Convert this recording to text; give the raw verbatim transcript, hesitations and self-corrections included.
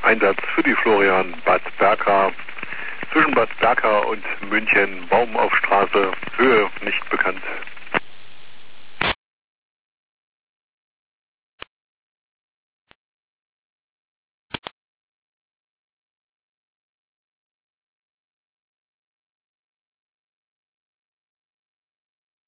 Einsatz für die Florian Bad Berka. Zwischen Bad Berka und München, Baum auf Straße, Höhe nicht bekannt.